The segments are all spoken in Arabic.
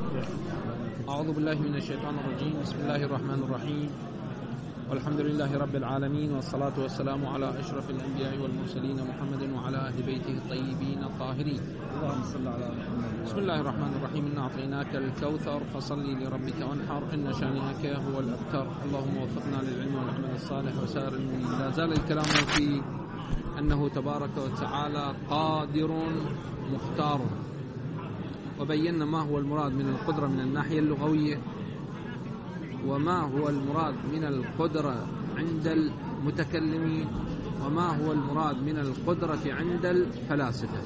أعوذ بالله من الشيطان الرجيم. بسم الله الرحمن الرحيم، والحمد لله رب العالمين، والصلاة والسلام على أشرف الأنبياء والمرسلين محمد وعلى أهل بيته الطيبين الطاهرين. اللهم صل على محمد. بسم الله الرحمن الرحيم. إنا أعطيناك الكوثر فصلي لربك وانحر إن شانئك هو الأبتر. اللهم وفقنا للعلم والعمل الصالح وسائر المؤمنين. لا زال الكلام في أنه تبارك وتعالى قادر مختار، وبينا ما هو المراد من القدرة من الناحية اللغوية، وما هو المراد من القدرة عند المتكلمين، وما هو المراد من القدرة عند الفلاسفة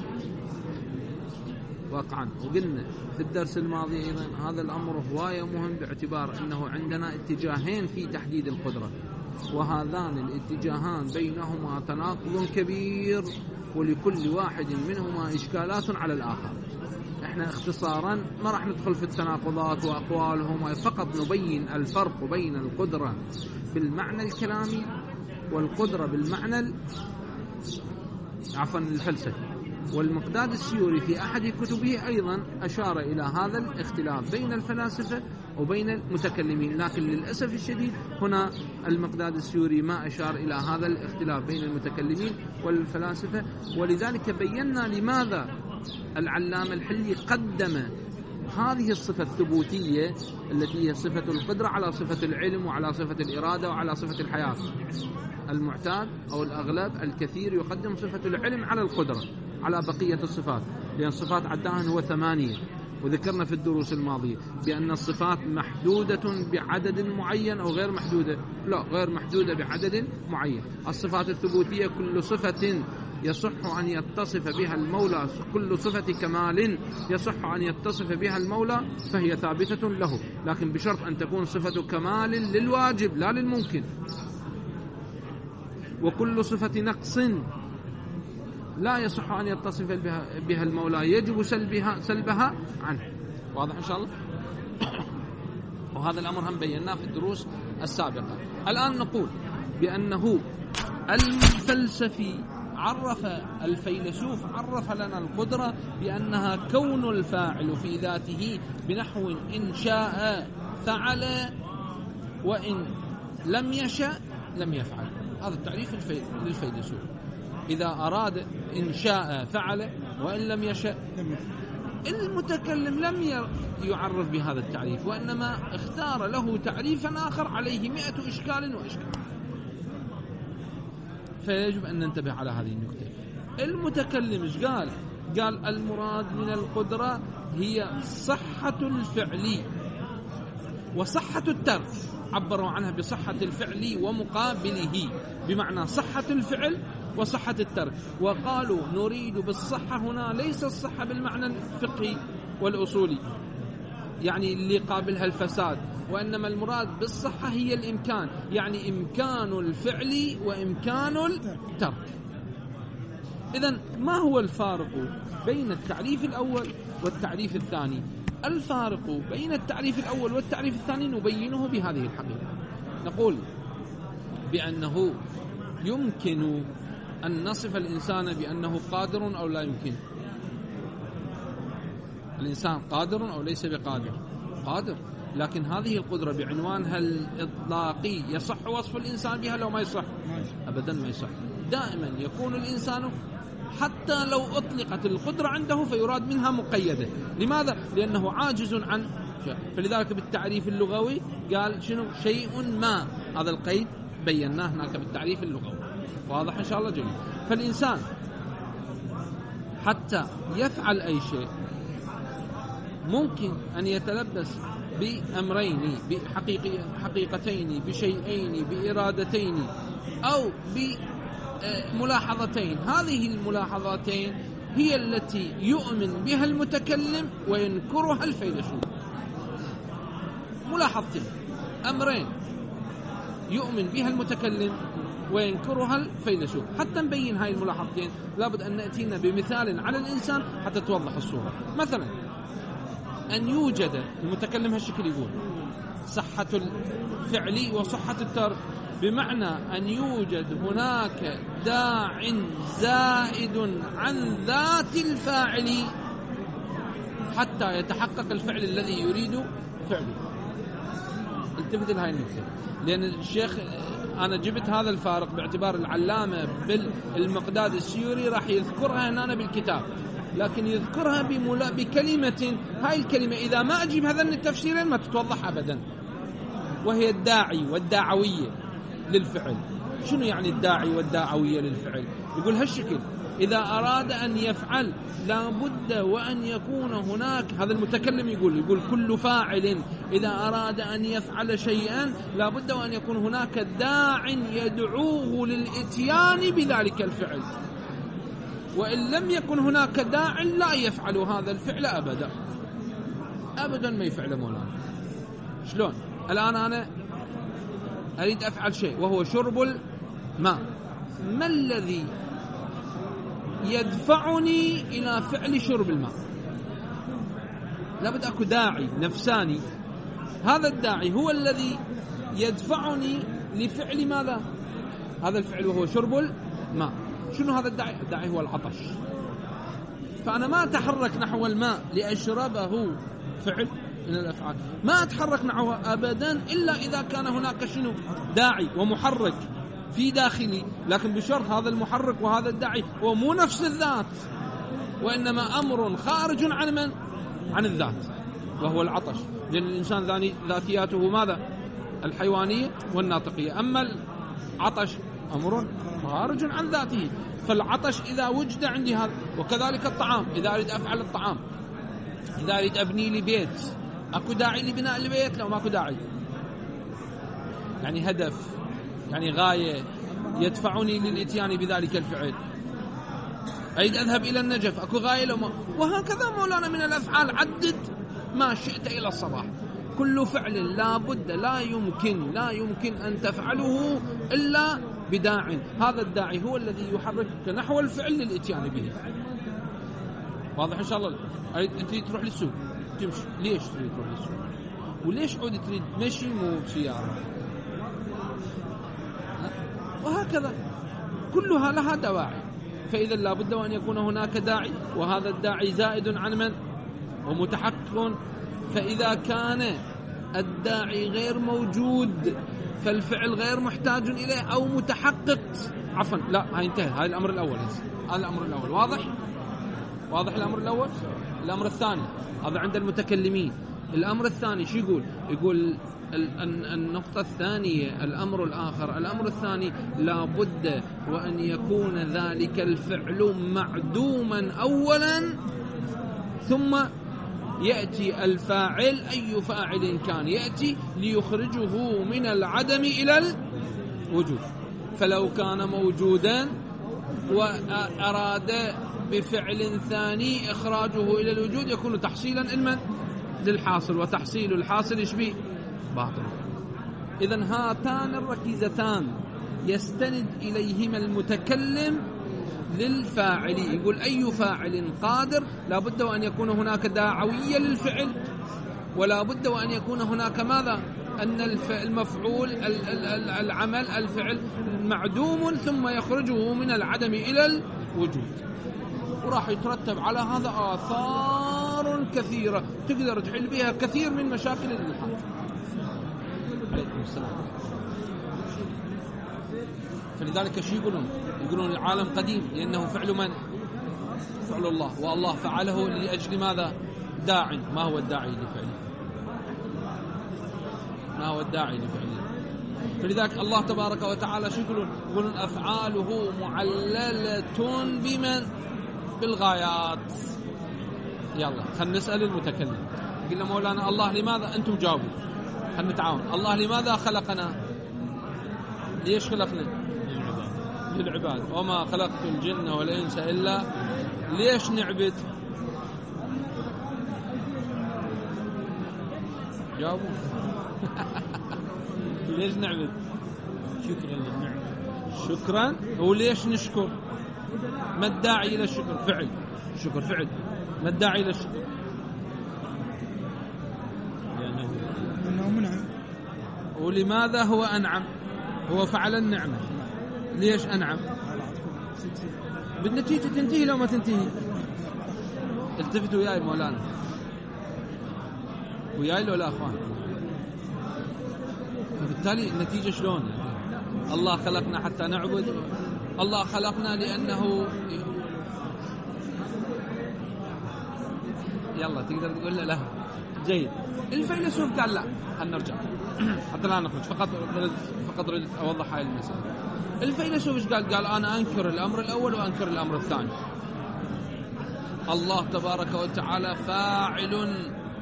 واقعا. وقلنا في الدرس الماضي أيضا هذا الأمر هواية مهم، باعتبار أنه عندنا اتجاهين في تحديد القدرة، وهذان الاتجاهان بينهما تناقض كبير، ولكل واحد منهما إشكالات على الآخر. احنا اختصارا ما راح ندخل في التناقضات وأقوالهم، فقط نبين الفرق بين القدرة بالمعنى الكلامي والقدرة بالمعنى الفلسفي. والمقداد السيوري في أحد كتبه أيضا أشار إلى هذا الاختلاف بين الفلاسفة وبين المتكلمين، لكن للأسف الشديد هنا المقداد السيوري ما أشار إلى هذا الاختلاف بين المتكلمين والفلاسفة. ولذلك بينا لماذا العلامة الحلي قدم هذه الصفة الثبوتية التي هي صفة القدرة على صفة العلم وعلى صفة الإرادة وعلى صفة الحياة. المعتاد أو الأغلب الكثير يقدم صفة العلم على القدرة على بقية الصفات، لأن الصفات عدها هو 8، وذكرنا في الدروس الماضية بأن الصفات محدودة بعدد معين أو غير محدودة. لا، غير محدودة بعدد معين. الصفات الثبوتية كل صفة يصح أن يتصف بها المولى، كل صفة كمال يصح أن يتصف بها المولى فهي ثابتة له، لكن بشرط أن تكون صفة كمال للواجب لا للممكن. وكل صفة نقص لا يصح أن يتصف بها المولى يجب سلبها عنه. واضح إن شاء الله؟ وهذا الأمر هم بيناه في الدروس السابقة. الآن نقول بأنه الفلسفي الفيلسوف عرف لنا القدرة بأنها كون الفاعل في ذاته بنحو إن شاء فعل وإن لم يشاء لم يفعل. هذا التعريف للفيلسوف. إذا أراد إن شاء فعل وإن لم يشاء. المتكلم لم يعرف بهذا التعريف، وإنما اختار له تعريفا آخر عليه 100 إشكال وإشكال. فيجب أن ننتبه على هذه النقطة. المتكلم إيش قال؟ قال المراد من القدرة هي صحة الفعل وصحة الترك. عبروا عنها بصحة الفعل ومقابله، بمعنى صحة الفعل وصحة الترك. وقالوا نريد بالصحة هنا ليس الصحة بالمعنى الفقهي والأصولي، يعني اللي قابلها الفساد، وإنما المراد بالصحة هي الإمكان، يعني إمكان الفعل وإمكان الترك. إذن ما هو الفارق بين التعريف الأول والتعريف الثاني؟ الفارق بين التعريف الأول والتعريف الثاني نبينه بهذه الحقيقة. نقول بأنه يمكن أن نصف الإنسان بأنه قادر أو لا يمكن. الإنسان قادر أو ليس بقادر؟ قادر، لكن هذه القدرة بعنوانها الإطلاقي يصح وصف الإنسان بها لو ما يصح؟ أبدا ما يصح. دائما يكون الإنسان حتى لو أطلقت القدرة عنده فيراد منها مقيدة. لماذا؟ لأنه عاجز عن شيء. فلذلك بالتعريف اللغوي قال شنو؟ شيء ما. هذا القيد بيناه هناك بالتعريف اللغوي. واضح إن شاء الله؟ جميل. فالإنسان حتى يفعل أي شيء ممكن أن يتلبس بأمرين، بحقيقتين، بشيئين، بإرادتين، أو بملاحظتين. هذه الملاحظتين هي التي يؤمن بها المتكلم وينكرها الفيلسوف. ملاحظتين، أمرين يؤمن بها المتكلم وينكرها الفيلسوف. حتى نبين هاي الملاحظتين لابد أن نأتينا بمثال على الإنسان حتى توضح الصورة. مثلا أن يوجد، المتكلم هالشكل يقول صحة الفعل وصحة الترك، بمعنى أن يوجد هناك داع زائد عن ذات الفاعل حتى يتحقق الفعل الذي يريد فعله. التفت لهاي النقطة، لأن الشيخ أنا جبت هذا الفارق باعتبار العلامة بالمقداد السيوري راح يذكرها هنا بالكتاب، لكن يذكرها بكلمة، هاي الكلمة إذا ما أجيب هذين التفسيرين ما تتوضح أبدا، وهي الداعي والداعوية للفعل. شنو يعني الداعي والداعوية للفعل؟ يقول هالشكل: إذا أراد أن يفعل لابد وأن يكون هناك، هذا المتكلم يقول كل فاعل إذا أراد أن يفعل شيئا لابد وأن يكون هناك داع يدعوه للإتيان بذلك الفعل، وإن لم يكن هناك داع لا يفعل هذا الفعل أبدا ما يفعل مولانا. شلون؟ الآن أنا أريد أفعل شيء وهو شرب الماء، ما الذي يدفعني إلى فعل شرب الماء؟ لابد أكو داعي نفساني، هذا الداعي هو الذي يدفعني لفعل ماذا؟ هذا الفعل وهو شرب الماء. شنو هذا الداعي؟ الداعي هو العطش. فأنا ما أتحرك نحو الماء لأشربه، فعل من الأفعال، ما أتحرك نحوه أبدا إلا إذا كان هناك شنو؟ داعي ومحرك في داخلي، لكن بشرط هذا المحرك وهذا الداعي هو مو نفس الذات، وإنما أمر خارج عن من؟ عن الذات، وهو العطش. لأن الإنسان ذاتياته ماذا؟ الحيوانية والناطقية، أما العطش أمر خارج عن ذاته. فالعطش إذا وجد عندي هذا، وكذلك الطعام، إذا أريد أفعل الطعام، إذا أريد أبني لي بيت، أكو داعي لبناء البيت؟ لو ما أكو داعي، يعني هدف، يعني غاية يدفعني للإتيان بذلك الفعل. أريد أذهب إلى النجف، أكو غاية لو ما، وهكذا مولانا من الأفعال عدد ما شئت إلى الصباح. كل فعل لا بد لا يمكن أن تفعله إلا بداع، هذا الداعي هو الذي يحركك نحو الفعل للإتيان به. واضح إن شاء الله؟ أنت تروح للسوق تمشي، ليش تريد تروح للسوق؟ وليش عود تريد مشي مو بسيارة؟ وهكذا كلها لها دواعي. فإذا لابد وأن يكون هناك داعي، وهذا الداعي زائد عن من؟ ومتحقق. فإذا كان الداعي غير موجود فالفعل غير محتاج إليه أو متحقق، عفوا لا هاي انتهى، هاي الأمر الأول. هذا الأمر الأول واضح الأمر الأول. الأمر الثاني هذا عند المتكلمين. الأمر الثاني شو يقول النقطة الثانية، الأمر الآخر، الأمر الثاني لابد وأن يكون ذلك الفعل معدوما أولا، ثم يأتي الفاعل أي فاعل كان يأتي ليخرجه من العدم إلى الوجود. فلو كان موجودا وأراد بفعل ثاني إخراجه إلى الوجود يكون تحصيلا للحاصل، وتحصيل الحاصل يشبه باطل. إذن هاتان الركيزتان يستند إليهما المتكلم للفاعل. يقول أي فاعل قادر لابد وأن يكون هناك داعوية للفعل، ولا بد وأن يكون هناك ماذا؟ أن المفعول العمل الفعل معدوم ثم يخرجه من العدم إلى الوجود. وراح يترتب على هذا آثار كثيرة تقدر تحل بها كثير من مشاكل الإلحاد. عليكم السلام. فلذلك شو يقولون العالم قديم لأنه فعل من؟ فعل الله، والله فعله لأجل ماذا؟ داع. ما هو الداعي لفعله؟ فلذلك الله تبارك وتعالى شو يقولون أفعاله معللة بمن؟ بالغايات. يلا خلنا نسأل المتكلم. قلنا مولانا الله لماذا؟ أنتم جاوبوا، خلنا نتعاون. الله لماذا خلقنا؟ ليش خلقنا؟ للعباد. وما خلقت الجن والإنس إلا ليش نعبد؟ جاوبوا. ليش نعبد؟ شكرا للنعمة. شكرا. وليش نشكر؟ ما الداعي إلى الشكر؟ فعل. شكر فعل. ما الداعي إلى الشكر؟ لأنه منعم. ولماذا هو أنعم؟ هو فعل النعمة. ليش أنعم؟ بالنتيجة تنتهي لو ما تنتهي. التفتوا يا مولانا. وياي له لا أخوان. فبالتالي النتيجة شلون؟ الله خلقنا حتى نعبد، الله خلقنا لأنه يلا تقدر تقول له لا. جيد. الفيلسوف قال لا، خلنا نرجع حتى لا نخرج، فقط أريد أوضح هاي المسألة. الفيلسوف ايش قال؟ قال أنا أنكر الأمر الأول وأنكر الأمر الثاني. الله تبارك وتعالى فاعل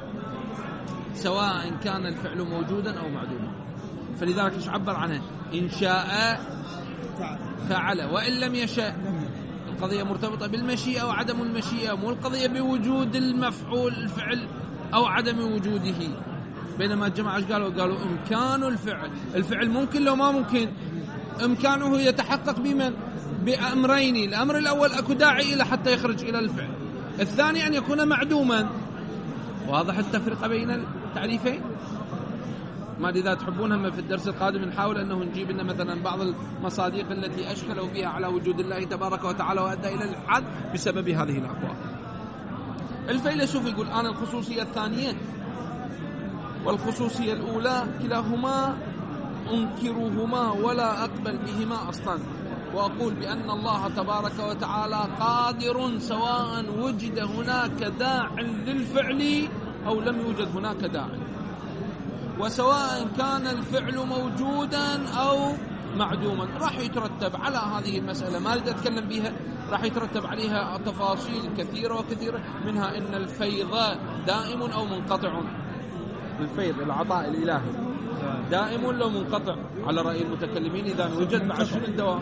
سواء كان الفعل موجودا أو معدوما، فلذلك ايش عبر عنه؟ إن شاء فعل وإن لم يشاء. القضية مرتبطة بالمشيئة وعدم المشيئة، مو القضية بوجود المفعول الفعل أو عدم وجوده. بينما الجماعة ايش قالوا؟ قالوا إمكان الفعل ممكن لو ما ممكن. إمكانه يتحقق بمن؟ بأمرين. الأمر الأول أكو داعي إلى حتى يخرج إلى الفعل، الثاني أن يكون معدوما. واضح التفرقة بين التعريفين؟ ما إذا تحبونها في الدرس القادم نحاول أنه نجيب لنا مثلا بعض المصادق التي أشكلوا بها على وجود الله تبارك وتعالى وأدى إلى الإلحاد بسبب هذه الأقوال. الفيلسوف يقول أنا الخصوصية الثانية والخصوصية الأولى كلاهما أنكرهما ولا أقبل بهما أصلا، وأقول بأن الله تبارك وتعالى قادر سواء وجد هناك داع للفعل أو لم يوجد هناك داع، وسواء كان الفعل موجودا أو معدوما. راح يترتب على هذه المسألة، ما أريد أتكلم بها، راح يترتب عليها تفاصيل كثيرة وكثيرة، منها إن الفيض دائم أو منقطع. الفيض العطاء الإلهي دائم لو منقطع على رأي المتكلمين. إذا وجد مع شنو الدوام؟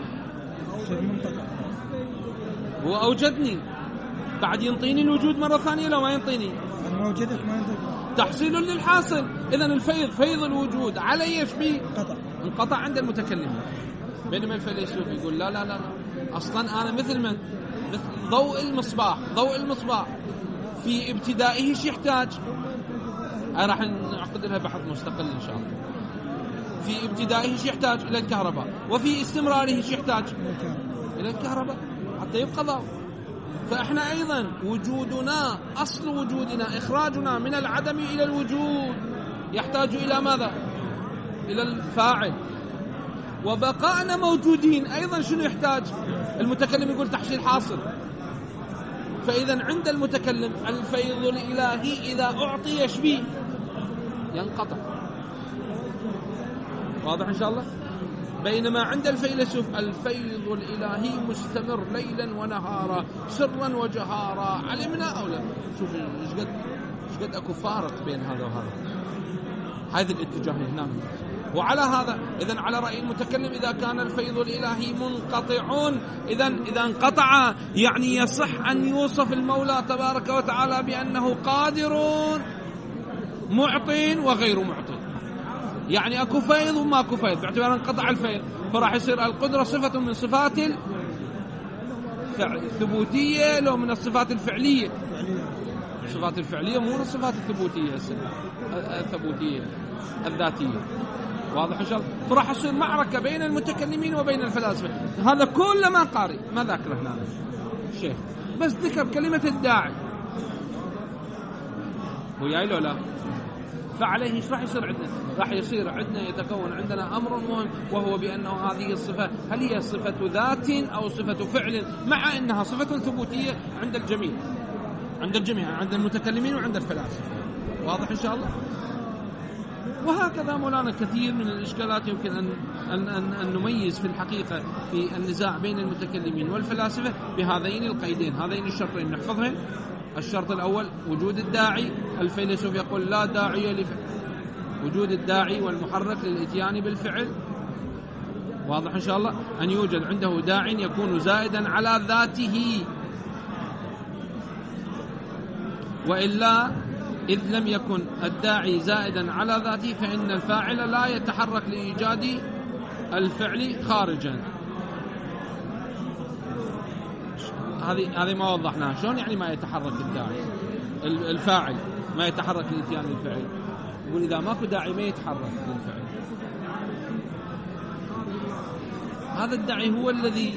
هو أوجدني بعد ينطيني الوجود مرة ثانية لو ما ينطيني؟ أنا ما وجدك ما ينطيك. تحصيل للحاصل. إذن الفيض فيض الوجود علي يشبه انقطع عند المتكلمين. بينما الفيلسوف يقول لا لا لا أصلا أنا مثل من؟ مثل ضوء المصباح في ابتدائه شو يحتاج؟ راح نعقد لها بحث مستقل إن شاء الله. في ابتدائه شو يحتاج؟ إلى الكهرباء، وفي استمراره شو يحتاج؟ إلى الكهرباء حتى يبقى ضوء. فإحنا أيضا وجودنا، أصل وجودنا إخراجنا من العدم إلى الوجود يحتاج إلى ماذا؟ إلى الفاعل. وبقائنا موجودين أيضا شنو يحتاج؟ المتكلم يقول تحصيل حاصل. فإذا عند المتكلم الفيض الإلهي إذا أعطي يشبيه ينقطع. واضح إن شاء الله؟ بينما عند الفيلسوف الفيض الإلهي مستمر ليلا ونهارا سرا وجهارا، علمنا أو لا؟ شوف ايش قد أكو فارق بين هذا وهذا، هذا الاتجاه هنا. وعلى هذا إذن على رأي المتكلم إذا كان الفيض الإلهي منقطع، إذا انقطع يعني يصح أن يوصف المولى تبارك وتعالى بأنه قادر معطٍ وغير معطٍ. يعني أكو فيض وما أكو فيض، باعتبار انقطع الفيض فراح يصير القدرة صفة من صفات الثبوتية لو من الصفات الفعلية. الصفات الفعلية مو من الصفات الثبوتية الثبوتية الذاتية. واضح إن شاء الله؟ فراح يصير معركة بين المتكلمين وبين الفلاسفة. هذا كل ما قارئ ما ذكره هنا الشيخ، بس ذكر كلمة الداعي. وياي لو لا؟ فعليه ايش راح يصير عندنا؟ راح يصير عندنا يتكون عندنا أمر مهم، وهو بأنه هذه الصفة هل هي صفة ذات أو صفة فعل، مع أنها صفة ثبوتية عند الجميع، عند المتكلمين وعند الفلاسفة. واضح إن شاء الله؟ وهكذا مولانا كثير من الإشكالات يمكن أن نميز في الحقيقة في النزاع بين المتكلمين والفلاسفة بهذين القيدين، هذين الشرطين نحفظهم. الشرط الأول وجود الداعي، الفيلسوف يقول لا داعي لفعل، وجود الداعي والمحرك للإتيان بالفعل. واضح إن شاء الله؟ أن يوجد عنده داع يكون زائدا على ذاته، وإلا إذ لم يكن الداعي زائدا على ذاته فإن الفاعل لا يتحرك لإيجاد الفعل خارجا. هذه ما وضحناها. شلون يعني ما يتحرك الداعي؟ الفاعل ما يتحرك لإتيان الفعل، يقول إذا ماكو داعي ما يتحرك للفعل. هذا الداعي هو الذي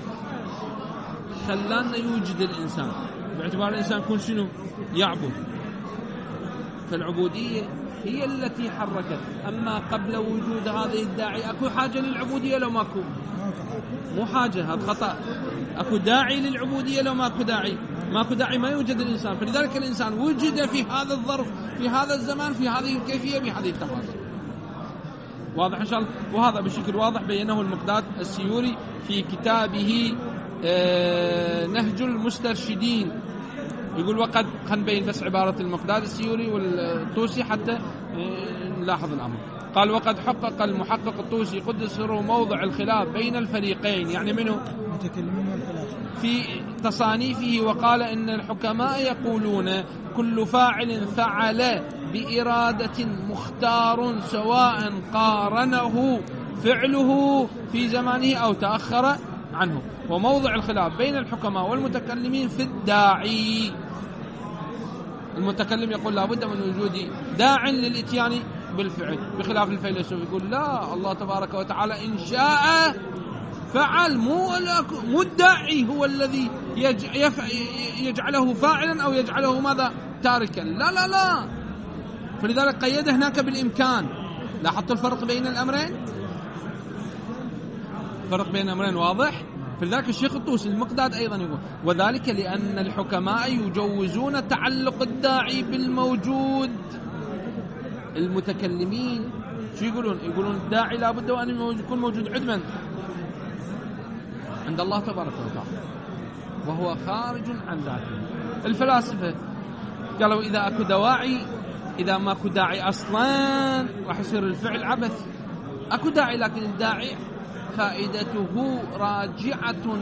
خلانا يوجد الإنسان، باعتبار الإنسان كل شنو يعبد، فالعبودية هي التي حركت. أما قبل وجود هذه الداعي أكو حاجة للعبودية لو ماكو؟ مو حاجة، هذا خطأ. أكو داعي للعبودية لو ماكو داعي؟ ماكو داعي ما يوجد الإنسان. فلذلك الإنسان وجد في هذا الظرف، في هذا الزمان، في هذه الكيفية، بهذه التفاصيل. واضح إن شاء الله؟ وهذا بشكل واضح بينه المقداد السيوري في كتابه نهج المسترشدين. يقول وقد نبين بس عبارة المقداد السيوري والطوسي حتى نلاحظ الأمر. قال وقد حقق المحقق الطوسي قدس سره موضع الخلاف بين الفريقين، يعني منه المتكلمين والفلاسفة، في تصانيفه، وقال إن الحكماء يقولون كل فاعل فعل بإرادة مختار سواء قارنه فعله في زمانه أو تأخر عنه. وموضع الخلاف بين الحكماء والمتكلمين في الداعي. المتكلم يقول لا بد من وجود داع للإتيان بالفعل، بخلاف الفيلسوف يقول لا، الله تبارك وتعالى إن شاء فعل، مو الداعي هو الذي يجعله فاعلا أو يجعله ماذا تاركا. لا لا لا. فلذلك قيد هناك بالإمكان. لاحظت الفرق بين الأمرين؟ فرق بين الأمرين واضح. فلذلك الشيخ الطوسي المقداد أيضا يقول وذلك لأن الحكماء يجوزون تعلق الداعي بالموجود. المتكلمين شو يقولون؟ يقولون الداعي لابد أن يكون موجود عدما عند الله تبارك وتعالى وهو خارج عن ذاته. الفلاسفة قالوا إذا أكو دواعي، إذا ما أكو داعي أصلا راح يصير الفعل عبث. أكو داعي لكن الداعي فائدته راجعة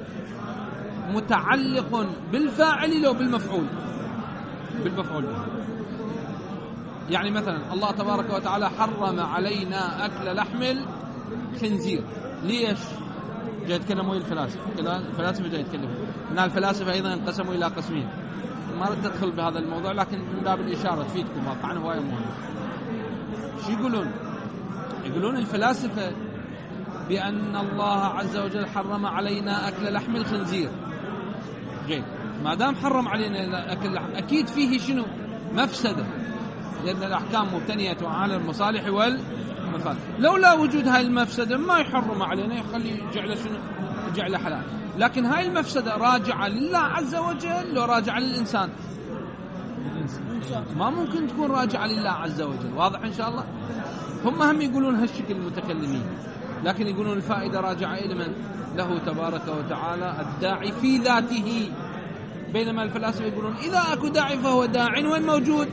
متعلق بالفاعل لو بالمفعول به. يعني مثلا الله تبارك وتعالى حرم علينا أكل لحم الخنزير. ليش؟ جاي يتكلموا الفلاسفة جاي يتكلموا إن الفلاسفة أيضا انقسموا إلى قسمين. ما رد تدخل بهذا الموضوع لكن من باب الإشارة تفيدكم واقعا هواية مهم. شو يقولون الفلاسفة بأن الله عز وجل حرم علينا أكل لحم الخنزير. جيد، ما دام حرم علينا أكل لحم أكيد فيه شنو؟ مفسدة، لأن الأحكام مبتنية على المصالح والمفاسد. لولا وجود هاي المفسدة ما يحرم علينا، يخلي جعل شنو؟ جعل حلال. لكن هاي المفسدة راجعة لله عز وجل لو راجعة للإنسان؟ ما ممكن تكون راجعة لله عز وجل. واضح إن شاء الله؟ هم يقولون هالشكل المتكلمين، لكن يقولون الفائدة راجعة إلى من؟ له تبارك وتعالى الداعي في ذاته. بينما الفلاسفة يقولون إذا أكو داعي فهو داع وين موجود؟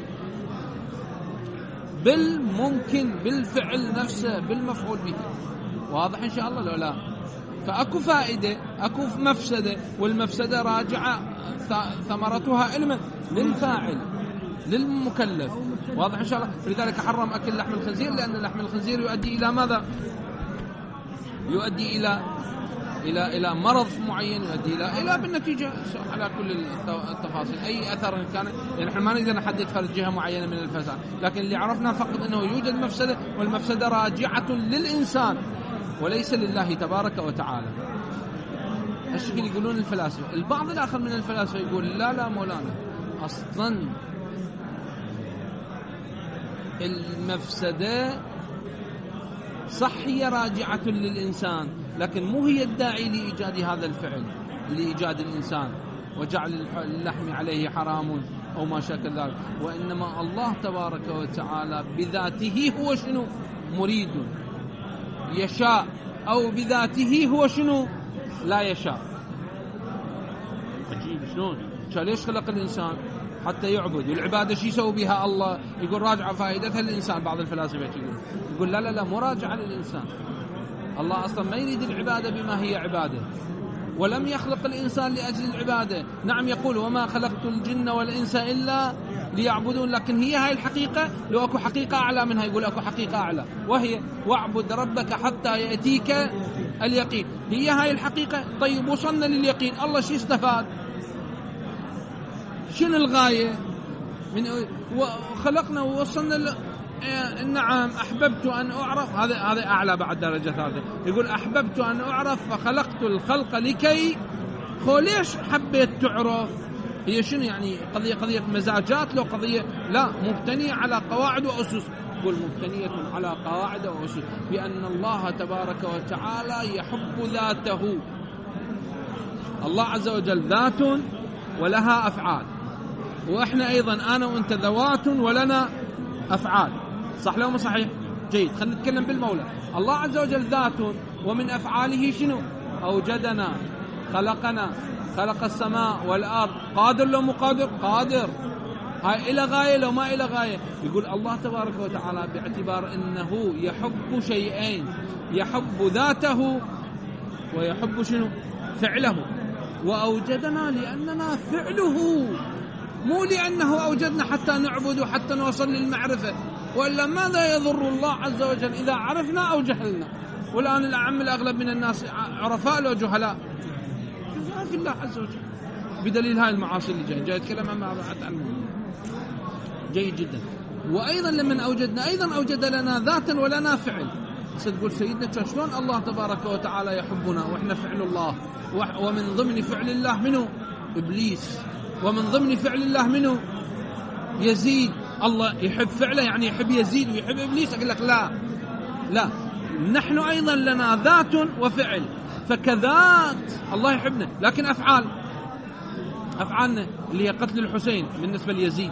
بالممكن، بالفعل نفسه، بالمفعول به. واضح إن شاء الله لو لا؟ فأكو فائدة، أكو مفسدة، والمفسدة راجعة ثمرتها إلى من؟ للفاعل، للمكلف. واضح إن شاء الله؟ فلذلك حرم أكل لحم الخنزير، لأن لحم الخنزير يؤدي إلى ماذا؟ يؤدي إلى مرض معين، يؤدي إلى بالنتيجة على كل التفاصيل أي أثر كان. يعني نحن ما نقدر نحدد فرد جهة معينة من الفساد، لكن اللي عرفنا فقط أنه يوجد مفسدة، والمفسدة راجعة للإنسان وليس لله تبارك وتعالى. هالشكل يقولون الفلاسفة. البعض الآخر من الفلاسفة يقول لا مولانا، أصلا المفسدة صح هي راجعة للإنسان، لكن مو هي الداعي لإيجاد هذا الفعل، لإيجاد الإنسان وجعل اللحم عليه حرام أو ما شاكل ذلك. وإنما الله تبارك وتعالى بذاته هو شنو؟ مريد يشاء، أو بذاته هو شنو؟ لا يشاء. عجيب شلون؟ ليش خلق الإنسان؟ حتى يعبد. والعبادة شي يسوي بها الله؟ يقول راجع فائدتها للإنسان. بعض الفلاسفة يقول لا مو راجعة للإنسان. الله أصلا ما يريد العبادة بما هي عبادة، ولم يخلق الإنسان لأجل العبادة. نعم يقول وما خلقت الجن والإنس إلا ليعبدون، لكن هي هاي الحقيقة. لو أكو حقيقة أعلى منها يقول أكو حقيقة أعلى، وهي واعبد ربك حتى يأتيك اليقين. هي هاي الحقيقة. طيب وصلنا لليقين، الله شو استفاد؟ شنو الغاية من خلقنا ووصلنا نعم أحببت أن أعرف. هذا أعلى بعد درجة ثالثة. يقول أحببت أن أعرف فخلقت الخلق لكي. ليش حبيت تعرف؟ هي شنو يعني؟ قضية مزاجات؟ لو قضية لا، مبتنية على قواعد وأسس. يقول مبتنية على قواعد وأسس، بأن الله تبارك وتعالى يحب ذاته. الله عز وجل ذات ولها أفعال، وإحنا أيضا أنا وأنت ذوات ولنا أفعال، صح لو مو صحيح؟ جيد، خلينا نتكلم بالمولى. الله عز وجل ذات، ومن أفعاله شنو؟ أوجدنا، خلقنا، خلق السماء والأرض. قادر لو مو قادر؟ قادر. هاي إلى غاية لو ما إلى غاية. يقول الله تبارك وتعالى باعتبار أنه يحب شيئين، يحب ذاته ويحب شنو؟ فعله. وأوجدنا لأننا فعله، مو لأنه أوجدنا حتى نعبد وحتى نوصل للمعرفة. وإلا ماذا يضر الله عز وجل إذا عرفنا أو جهلنا؟ والآن الأعم الأغلب من الناس عرفاء لو جهلاء في الله عز وجل، بدليل هاي المعاصي اللي جاي يتكلم عنها عنه. جيد جدا. وأيضا لمن أوجدنا أيضا أوجد لنا ذاتا ولنا فعل. تقول سيدنا شلون الله تبارك وتعالى يحبنا وإحنا فعل الله؟ ومن ضمن فعل الله منه إبليس، ومن ضمن فعل الله منه يزيد. الله يحب فعله يعني يحب يزيد ويحب إبليس؟ أقول لك لا، نحن أيضا لنا ذات وفعل. فكذات الله يحبنا، لكن أفعالنا اللي هي قتل الحسين بالنسبة ليزيد،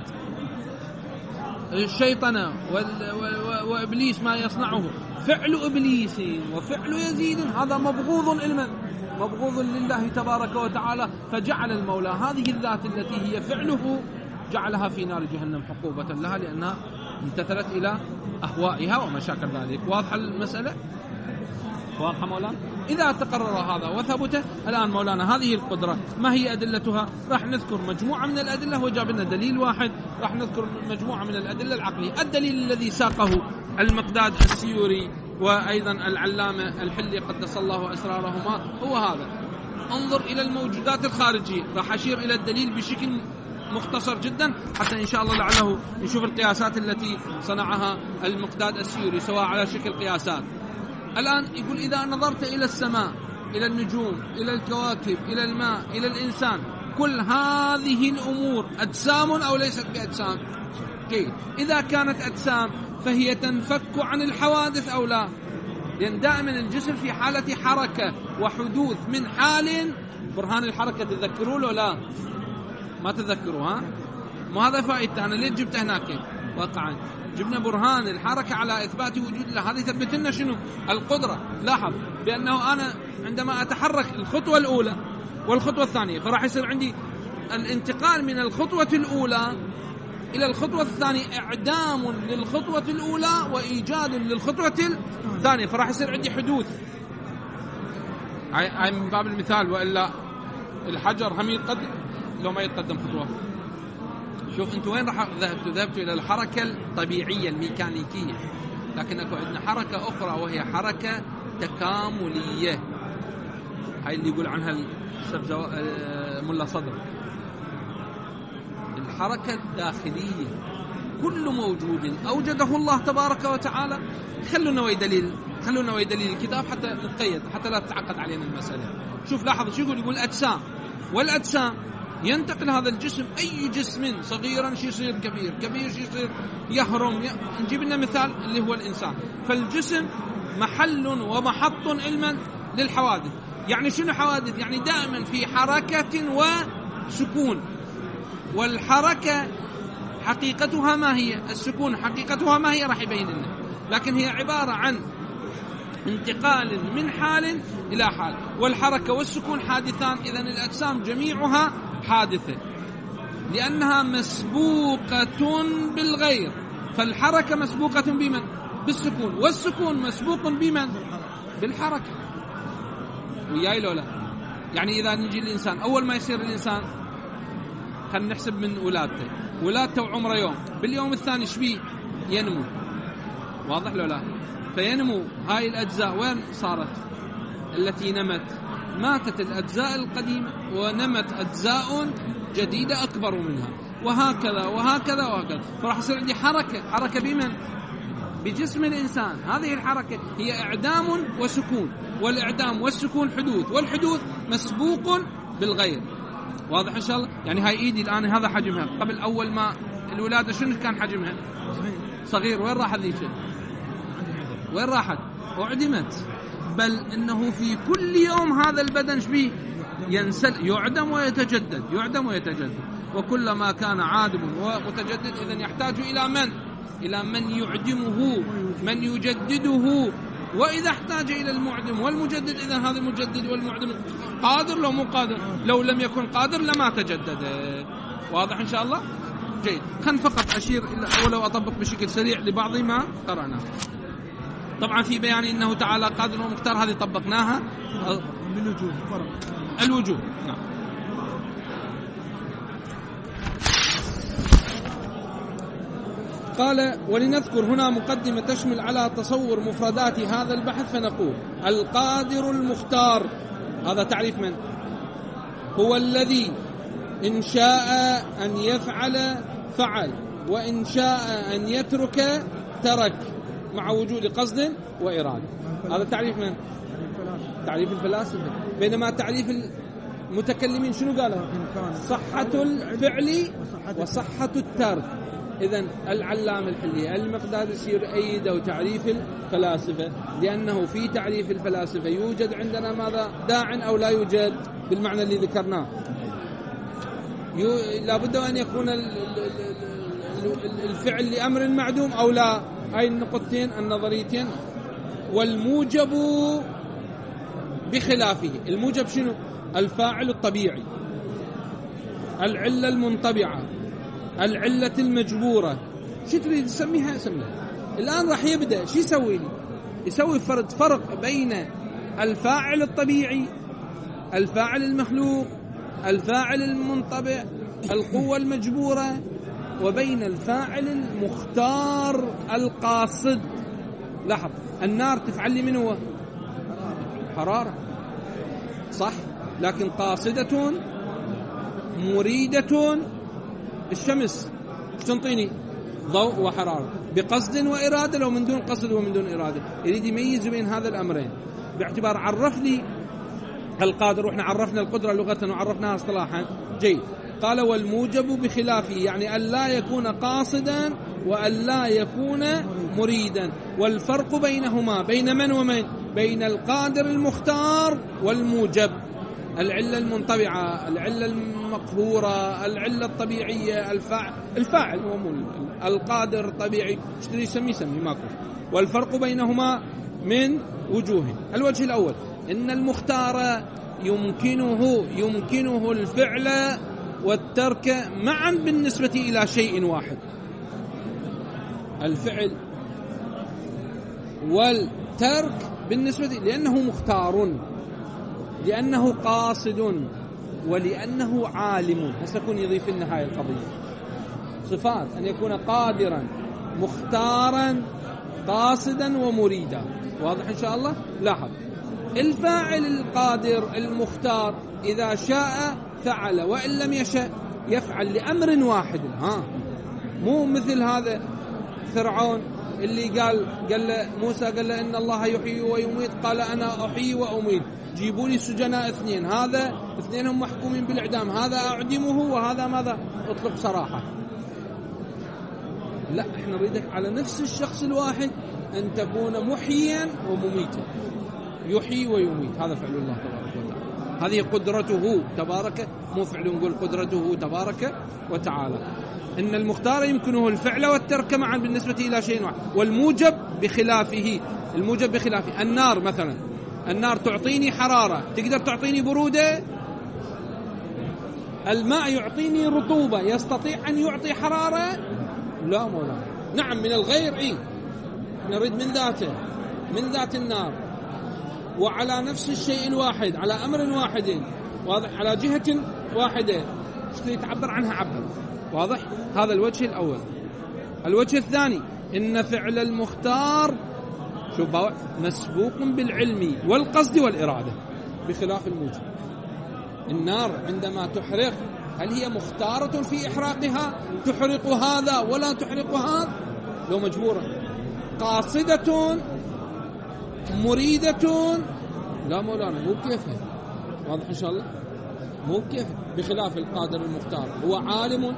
الشيطنة وإبليس ما يصنعه، فعل إبليس وفعل يزيد هذا مبغوض مبغوض لله تبارك وتعالى. فجعل المولى هذه الذات التي هي فعله جعلها في نار جهنم حقوبة لها، لأنها امتثلت إلى أهوائها ومشاكل ذلك. واضحة المسألة؟ واضحة مولانا؟ إذا تقرر هذا وثبت، الآن مولانا هذه القدرة ما هي أدلتها؟ راح نذكر مجموعة من الأدلة، وجاب لنا دليل واحد، راح نذكر مجموعة من الأدلة العقلية. الدليل الذي ساقه المقداد السيوري وأيضا العلامة الحلي قدس الله أسرارهما هو هذا. انظر إلى الموجودات الخارجية. راح أشير إلى الدليل بشكل مختصر جدا حتى إن شاء الله لعله نشوف القياسات التي صنعها المقداد السيوري سواء على شكل قياسات. الآن يقول إذا نظرت إلى السماء، إلى النجوم، إلى الكواكب، إلى الماء، إلى الإنسان، كل هذه الأمور أجسام أو ليست بأجسام؟ جيد. إذا كانت أجسام فهي تنفك عن الحوادث أو لا؟ لأن دائما الجسم في حالة حركة وحدوث من حال. برهان الحركة تذكروا له؟ لا ما تذكروا. ها مو هذا فائدة. أنا ليه جبت هناك واقعا؟ جبنا برهان الحركة على إثبات وجود الله. هذه ثبت لنا شنو؟ القدرة. لاحظ بأنه أنا عندما أتحرك الخطوة الأولى والخطوة الثانية، فراح يصير عندي الانتقال من الخطوة الأولى إلى الخطوة الثانية إعدام للخطوة الأولى وإيجاد للخطوة الثانية، فراح يصير عندي حدوث. هاي من باب المثال، وإلا الحجر هم يتقدم لو ما يتقدم خطوة. شوف أنتوا وين راح ذهبتوا إلى الحركة الطبيعية الميكانيكية، لكن أكو عندنا حركة أخرى وهي حركة تكاملية. هاي اللي يقول عنها ملا صدر الحركة الداخلية. كل موجود أوجده الله تبارك وتعالى. خلونا وي دليل الكتاب حتى نتقيد، حتى لا تتعقد علينا المسألة. شوف لاحظ شو يقول أجسام، والأجسام ينتقل هذا الجسم، أي جسم صغيرا شي يصير كبير، كبير شي يصير يهرم. نجيب لنا مثال اللي هو الإنسان. فالجسم محل ومحط علما للحوادث. يعني شنو حوادث؟ يعني دائما في حركة وسكون. والحركة حقيقتها ما هي؟ السكون حقيقتها ما هي؟ راح يبين لنا. لكن هي عبارة عن انتقال من حال إلى حال، والحركة والسكون حادثان. إذن الأجسام جميعها حادثة لأنها مسبوقة بالغير. فالحركة مسبوقة بمن؟ بالسكون، والسكون مسبوق بمن؟ بالحركة. وياي لولا يعني إذا نجي الإنسان أول ما يصير الإنسان، خلينا نحسب من ولادته وعمره يوم، باليوم الثاني شبيه ينمو. واضح لولا؟ فينمو هاي الأجزاء وين صارت؟ التي نمت ماتت الأجزاء القديمة ونمت أجزاء جديدة أكبر منها، وهكذا وهكذا وهكذا. فراح يصير عندي حركة بمن؟ بجسم الإنسان. هذه الحركة هي إعدام وسكون، والإعدام والسكون حدوث، والحدوث مسبوق بالغير. واضح إن شاء الله؟ يعني هاي إيدي الآن هذا حجمها، قبل أول ما الولادة شنو كان حجمها؟ صغير. وين راحت ذيك؟ وين راحت؟ وعدمت. بل إنه في كل يوم هذا البدن شبيه ينسل، يعدم ويتجدد، يعدم ويتجدد. وكلما كان عادم ومتجدد إذن يحتاج إلى من؟ إلى من يعدمه، من يجدده. وإذا احتاج إلى المعدم والمجدد إذن هذا المجدد والمعدم قادر لو مو قادر، لو لم يكن قادر لما تجدد. واضح إن شاء الله؟ جيد. خل فقط أشير ولو أطبق بشكل سريع لبعض ما قرأناه. طبعا في بيان إنه تعالى قادر ومختار، هذه طبقناها من وجوه فرق الوجوه. نعم. قال ولنذكر هنا مقدمة تشمل على تصور مفردات هذا البحث، فنقول القادر المختار هذا تعريف من؟ هو الذي إن شاء أن يفعل فعل، وإن شاء أن يترك ترك، مع وجود قصد وإرادة. هذا تعريف من؟ تعريف الفلاسفة. بينما تعريف المتكلمين شنو قالوا؟ صحة الفعل وصحة الترك. إذن العلامة الحلي المقدادسي يؤيد تعريف الفلاسفة، لأنه في تعريف الفلاسفة يوجد عندنا ماذا؟ داع أو لا يوجد بالمعنى اللي ذكرناه. لابد أن يكون الفعل لأمر معدوم أو لا. هاي النقطتين النظريتين. والموجب بخلافه. الموجب شنو؟ الفاعل الطبيعي، العلة المنطبعة، العلة المجبورة. شو تريد تسميها؟ سميها. الآن راح يبدأ شو يسوي لي؟ يسوي فرق بين الفاعل الطبيعي، الفاعل المخلوق، الفاعل المنطبع، القوة المجبورة، وبين الفاعل المختار القاصد. لاحظ، النار تفعل لي من هو؟ حرارة، صح؟ لكن قاصدة مريدة. الشمس تنطيني ضوء وحرارة بقصد وإرادة، لو من دون قصد ومن دون إرادة. يريد يميز بين هذا الأمرين باعتبار عرف لي القادر، وإحنا عرفنا القدرة لغة وعرفناها اصطلاحا. جيد. قال والموجب بخلافه، يعني أن لا يكون قاصدا وأن لا يكون مريدا. والفرق بينهما بين من ومن؟ بين القادر المختار والموجب. العلة المنطبعة، العلة المقهورة، العلة الطبيعية، الفاعل هو القادر الطبيعي. اشتري سمي ماكو. والفرق بينهما من وجوه. الوجه الأول إن المختار يمكنه الفعل والترك معا بالنسبة إلى شيء واحد. الفعل والترك بالنسبة لأنه مختار، لأنه قاصد، ولأنه عالم. هسيكون يضيف لنا هاي القضية صفات أن يكون قادرا مختارا قاصدا ومريدا. واضح إن شاء الله؟ لاحظ، الفاعل القادر المختار إذا شاء فعل، وإن لم يشاء يفعل لأمر واحد. مو مثل هذا فرعون اللي قال موسى قال له إن الله يحيي ويميت، قال أنا أحيي وأميت، جيبوا لي سجناء اثنين، هذا اثنين هم محكومين بالإعدام، هذا أعدمه وهذا ماذا؟ اطلق سراحة. لا، احنا نريدك على نفس الشخص الواحد أن تكون محيا ومميتا، يحيي ويميت. هذا فعل الله تبارك وتعالى، هذه قدرته تبارك، مو فعل نقول قدرته تبارك وتعالى. إن المختار يمكنه الفعل والترك معا بالنسبة إلى شيء واحد. والموجب بخلافه. الموجب بخلافه. النار مثلا، النار تعطيني حرارة، تقدر تعطيني برودة؟ الماء يعطيني رطوبة، يستطيع أن يعطي حرارة؟ لا مولانا. نعم من الغير نريد من ذاته، من ذات النار، وعلى نفس الشيء الواحد، على أمر واحد، واضح، على جهة واحدة، اشتري تعبر عنها عبر. واضح؟ هذا الوجه الأول. الوجه الثاني إن فعل المختار مسبوق بالعلم والقصد والإرادة بخلاف الموجب. النار عندما تحرق هل هي مختارة في إحراقها؟ تحرق هذا ولا تحرق هذا؟ لو مجبورة. قاصدة مريدة؟ لا مولانا، مو كيفها. واضح إن شاء الله؟ مو كيف بخلاف القادر المختار، هو عالم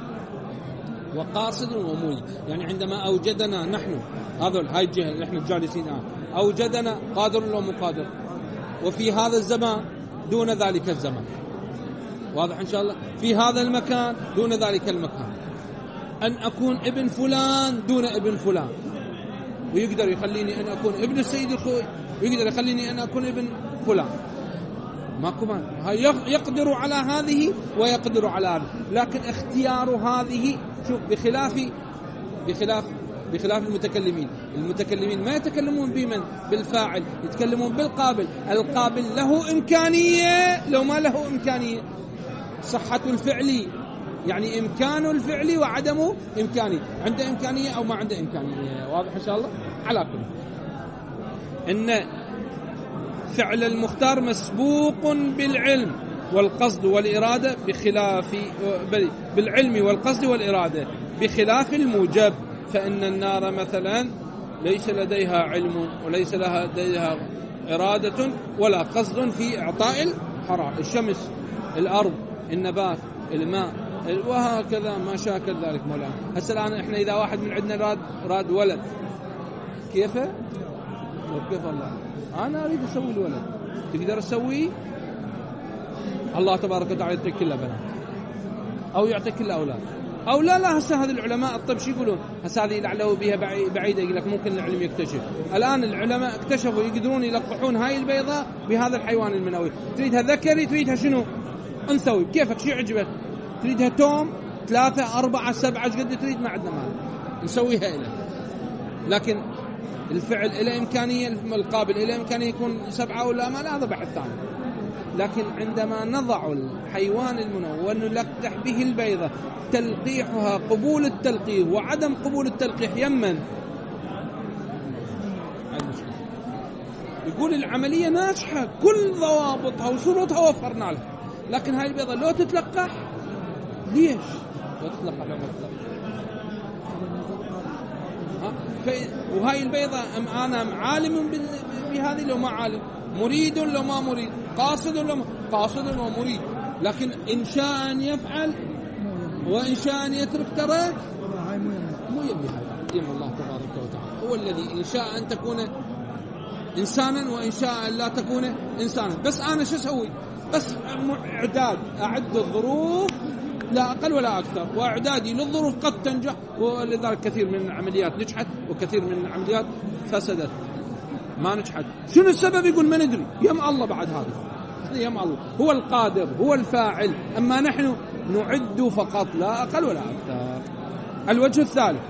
وقاصد ومريد. يعني عندما أوجدنا نحن هاي الجهة اللي احنا جالسين أوجدنا قادر ومو قادر، وفي هذا الزمان دون ذلك الزمان، واضح إن شاء الله، في هذا المكان دون ذلك المكان، أن أكون ابن فلان دون ابن فلان، ويقدر يخليني أن أكون ابن السيد الخوي، ويقدر يخليني أن أكون ابن فلان، ماكو مانع. يقدر على هذه ويقدر على هذه، لكن اختيار هذه شوف بخلاف المتكلمين ما يتكلمون بمن بالفاعل، يتكلمون بالقابل. القابل له إمكانية لو ما له إمكانية، صحة الفعل يعني إمكان الفعل وعدم إمكانه، عنده إمكانية أو ما عنده إمكانية، واضح إن شاء الله. على كل إن فعل المختار مسبوق بالعلم والقصد والإرادة بالعلم والقصد والإرادة بخلاف الموجب. فإن النار مثلا ليس لديها علم وليس لديها إرادة ولا قصد في إعطاء الحرارة، الشمس، الأرض، النبات، الماء، وهكذا ما شاكل ذلك مولانا. هسه الآن إحنا إذا واحد من عندنا راد ولد، كيف الله أنا أريد أسوي الولد، تقدر تسويه؟ الله تبارك وتعالى يعطيك كل بنات أو يعطيك كل أولاد أو لا. هسه هذه العلماء الطب شو يقولون؟ هسه هذه لعله بها بعيدة، يقول لك ممكن العلم يكتشف. الآن العلماء اكتشفوا يقدرون يلقحون هاي البيضة بهذا الحيوان المنوي. تريدها ذكري تريدها شنو أنثوي، كيفك شو يعجبك؟ تريدها توم 3 4 7 قد تريد، ما عندنا مال نسويها إليه. لكن الفعل إلى إمكانية، القابل إلى إمكانية يكون 7 ولا ما، هذا بحث ثاني. لكن عندما نضع الحيوان المنوي ونلقح به البيضة، تلقيحها قبول التلقيح وعدم قبول التلقيح يمن، يقول العملية ناجحة كل ضوابطها وشروطها وفرنا لها، لكن هاي البيضة لو تتلقح ليش؟ لو تتلقح لو ما تتلقح وهاي البيضة أنا عالم بهذه لو ما عالم، مريد لو ما مريد، قاصد لو مريد، لكن إن شاء أن يفعل وإن شاء أن يترك ترك مو يبي هذا. يم الله تبارك وتعالى هو الذي إن شاء أن تكون إنسانا وإن شاء أن لا تكون إنسانا. بس أنا شو أسوي؟ بس إعداد، أعد الظروف لا أقل ولا أكثر، وإعدادي للظروف قد تنجح، ولذلك كثير من العمليات نجحت وكثير من العمليات فسدت ما نجحت. شنو السبب؟ يقول ما ندري، يم الله بعد هذا، يم الله هو القادر هو الفاعل، أما نحن نعد فقط لا أقل ولا أكثر. الوجه الثالث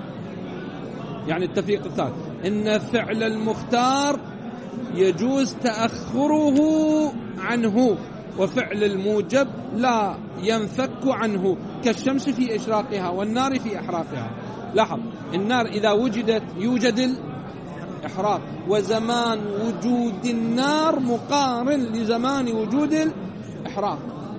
يعني التفريق الثالث، إن فعل المختار يجوز تأخره عنه، وفعل الموجب لا ينفك عنه، كالشمس في إشراقها والنار في إحراقها. لاحظ النار إذا وجدت يوجد الإحراق، وزمان وجود النار مقارن لزمان وجود الإحراق.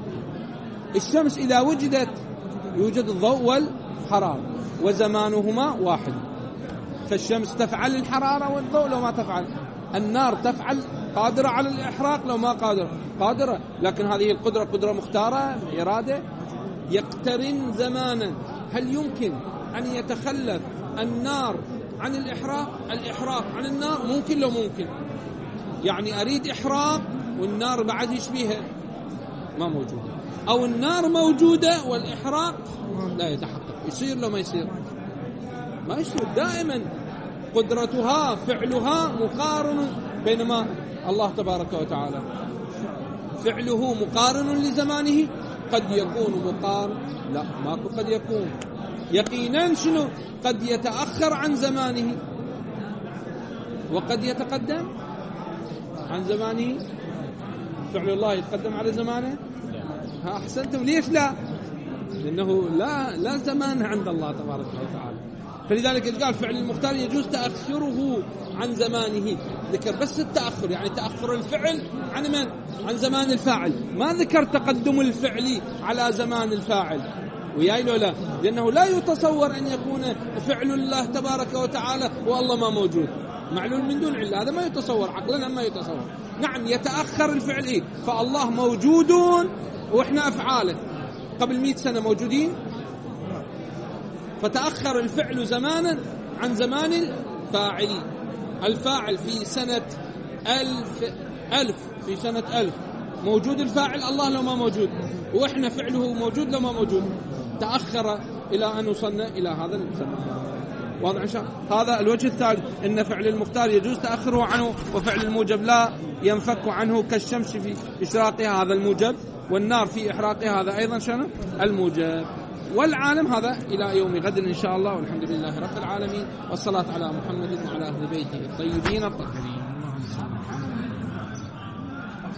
الشمس إذا وجدت يوجد الضوء والحرارة، وزمانهما واحد، فالشمس تفعل الحرارة والضوء لو ما تفعل، النار تفعل قادرة على الإحراق لو ما قادرة، لكن هذه القدرة قدرة مختارة، إرادة يقترن زمانا. هل يمكن أن يتخلف النار عن الإحراق عن النار؟ ممكن لو ممكن، يعني أريد إحراق والنار بعد يشبيها ما موجودة، أو النار موجودة والإحراق لا يتحقق. يصير لو ما يصير؟ ما يصير. دائما قدرتها فعلها مقارن، بينما الله تبارك وتعالى فعله مقارن لزمانه، قد يكون مقارن، لا ماكو قد يكون، يقينا شنو؟ قد يتأخر عن زمانه وقد يتقدم عن زمانه. فعل الله يتقدم على زمانه؟ ها أحسنتم. ليش لا؟ لأنه لا زمان عند الله تبارك وتعالى. فلذلك قال فعل المختار يجوز تأخره عن زمانه، ذكر بس التأخر، يعني تأخر الفعل عن من؟ عن زمان الفاعل، ما ذكر تقدم الفعل على زمان الفاعل. وياي لو لا، لأنه لا يتصور أن يكون فعل الله تبارك وتعالى والله ما موجود، معلول من دون علة، هذا ما يتصور عقلنا، ما يتصور. نعم يتأخر الفعل إيه، فالله موجودون وإحنا أفعاله قبل 100 سنة موجودين، فتأخر الفعل زمانا عن زمان الفاعل. الفاعل في سنة 1000 في سنة 1000 موجود الفاعل، الله لو ما موجود، وإحنا فعله موجود لو ما موجود، تأخر إلى أن وصلنا إلى هذا الزمن. واضح إن شاء الله؟ هذا الوجه الثالث، إن فعل المختار يجوز تأخره عنه، وفعل الموجب لا ينفك عنه، كالشمس في إشراقها هذا الموجب، والنار في إحراقها هذا أيضا شنو الموجب. والعالم هذا إلى يوم غد إن شاء الله، والحمد لله رب العالمين، والصلاة على محمد وعلى أهل بيته الطيبين الطاهرين.